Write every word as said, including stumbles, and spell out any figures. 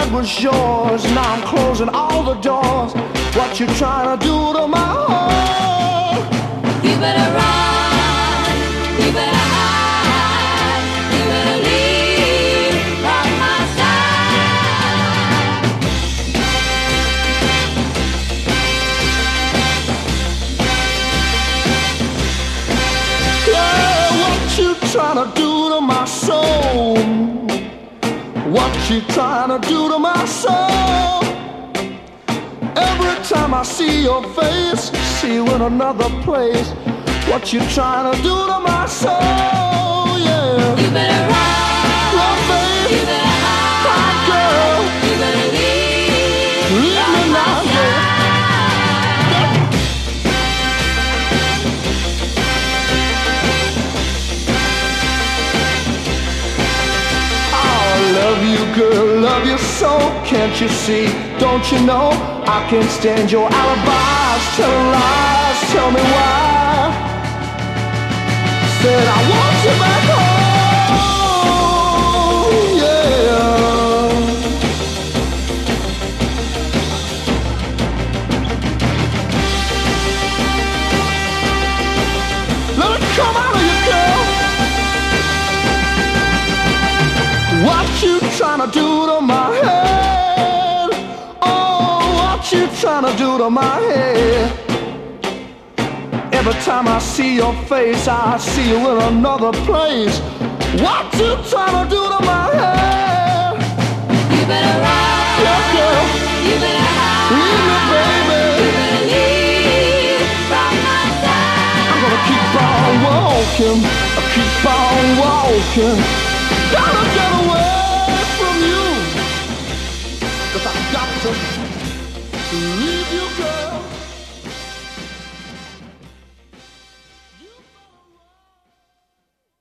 night was yours. Now I'm closing all the doors. What you trying to do to my heart? You better run, you better hide, you better leave from my side. Yeah, what you trying to do to my soul? What you trying to do to my soul? Every time I see your face, see you in another place. What you trying to do to my soul? Yeah. You better run, Run, babe. you better hide, Hot girl. you better leave, Leave from me my now, yeah. side. Love you, girl, love you so. Can't you see? Don't you know? I can't stand your alibis, telling lies. Tell me why. Said I want you back home, yeah. Let it come out of you, girl. What you trying to do to my head? Oh, what you trying to do to my head? Every time I see your face, I see you in another place. What you trying to do to my head? You better run, Yeah, girl, you better hide, leave me, you baby. better leave from my side. I'm gonna keep on walking, I keep on walking. Gotta get away from you, 'cause I got to leave.